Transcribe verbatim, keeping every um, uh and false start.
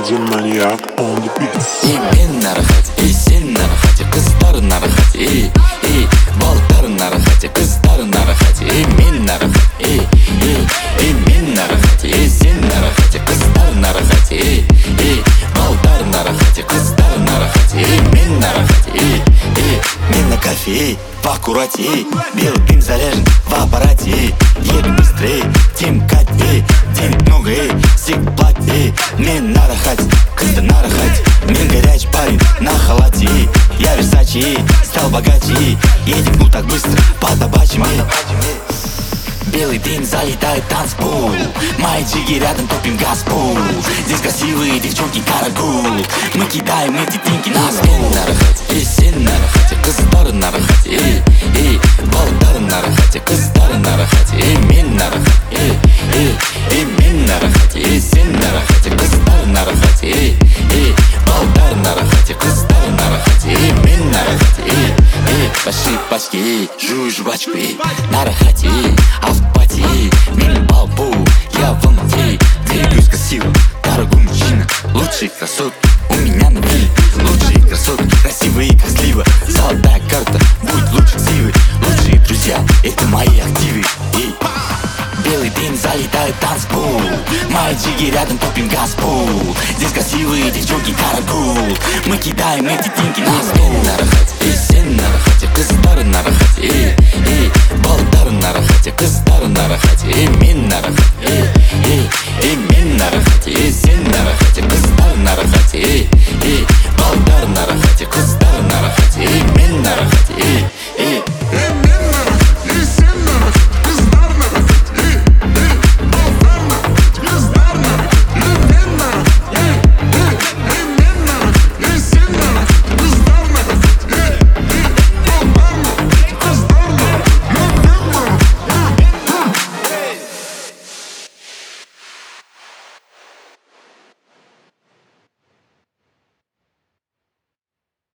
Digital Maniac on the beat. И мен на рахате, и сен на рахате, кыздар на рахате, и, и балдар на рахате, кыздар на рахате, и мен на рахате, и, и, и мен на рахате, и сен на рахате, кыздар на рахате, и, и балдар на рахате, кыздар на рахате, и мен на рахате, и, и мен на кафе, и в аккурате, и белый дым заряжен в аппарате, и едем быстрее, тем кать, и денег много, и сик платит, и мен на рахате, кыздар на рахате, мен горячий парень на халате, и я Версачи, и стал богаче, и едем ну так быстро по табачьим. Белый дым залетает в танцпол, мои джиги рядом, топим газпол. Здесь красивые девчонки карагул, мы кидаем эти деньги на стол. Мен на рахате, и сен на рахате, кыздар на рахате, и, и балдар на рахате, кыздар на рахате, и мен на рахате, и, и, и мен на рахате, и сен на рахате, кыздар на рахате, и, и балдар на рахате, кыздар на рахате, и мен на рахате, и, и большие пачки, и жую жвачку, и на рахате, и а в пати, и мен балбу, я в Алмате, двигаюсь красиво, дорогой мужчина, лучшие красотки у меня на вилле, лучшие красотки, красивые как слива, золотая карта, будет лучше ксивы, лучшие друзья, это мои активы, и белый дым залетает в танцпол, мои джиги рядом, топим газпол. Здесь красивые девчонки карагул, мы кидаем эти деньги на стол. На рахате, и сен на рахате, кыздар на рахате, и, и